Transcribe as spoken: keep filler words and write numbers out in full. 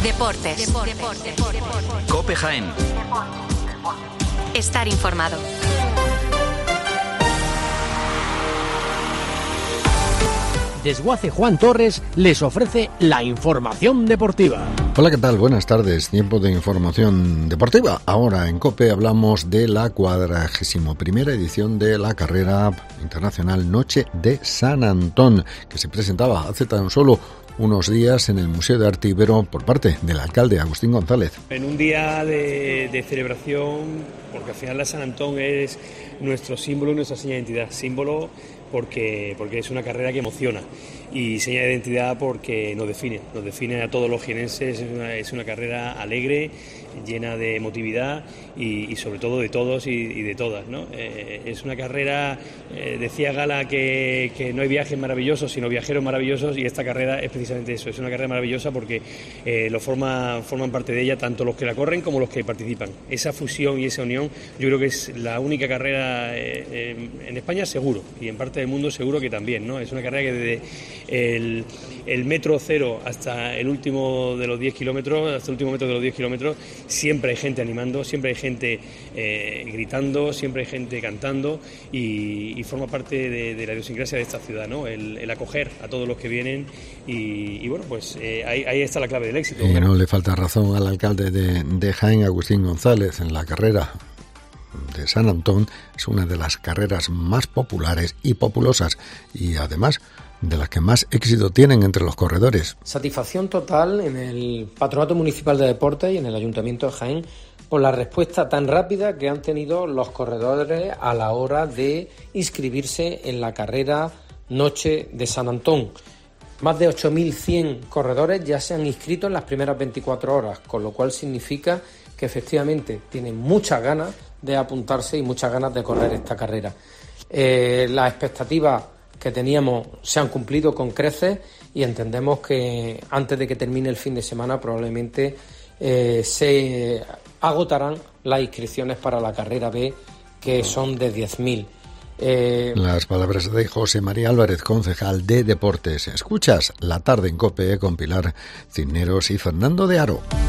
Deportes. Deportes. Deportes. Deportes. COPE Jaén. Estar informado. Desguace Juan Torres les ofrece la información deportiva. Hola, ¿qué tal? Buenas tardes. Tiempo de información deportiva. Ahora en COPE hablamos de la cuadragésimo primera edición de la carrera internacional Noche de San Antón, que se presentaba hace tan solo unos días en el Museo de Arte Ibero por parte del alcalde Agustín González. En un día de, de celebración, porque al final la San Antón es nuestro símbolo, nuestra seña de identidad. Símbolo porque, porque es una carrera que emociona, y seña de identidad porque nos define, nos define a todos los jienenses. Es una, es una carrera alegre, llena de emotividad y, y sobre todo de todos y, y de todas, ¿no? Eh, es una carrera, eh, decía Gala que, que no hay viajes maravillosos sino viajeros maravillosos, y esta carrera es precisamente eso, es una carrera maravillosa porque eh, lo forma, forman parte de ella tanto los que la corren como los que participan. Esa fusión y esa unión yo creo que es la única carrera eh, en España seguro, y en parte del mundo seguro que también, ¿no? Es una carrera que desde el, el metro cero hasta el último de los diez kilómetros, hasta el último metro de los diez kilómetros, siempre hay gente animando, siempre hay gente eh, gritando, siempre hay gente cantando, y, y forma parte de, de la idiosincrasia de esta ciudad, ¿no? El, el acoger a todos los que vienen, y, y bueno, pues eh, ahí, ahí está la clave del éxito. Y no le falta razón al alcalde de, de Jaén, Agustín González. En la carrera de San Antón es una de las carreras más populares y populosas, y además de las que más éxito tienen entre los corredores. Satisfacción total en el Patronato Municipal de Deportes y en el Ayuntamiento de Jaén por la respuesta tan rápida que han tenido los corredores a la hora de inscribirse en la carrera Noche de San Antón. Más de ocho mil cien corredores ya se han inscrito en las primeras veinticuatro horas, con lo cual significa que efectivamente tienen muchas ganas de apuntarse y muchas ganas de correr esta carrera. Eh, las expectativas que teníamos se han cumplido con creces, y entendemos que antes de que termine el fin de semana probablemente eh, se agotarán las inscripciones para la carrera B, que son de diez mil. Eh... Las palabras de José María Álvarez, concejal de Deportes. Escuchas La Tarde en COPE con Pilar Cisneros y Fernando de Aro.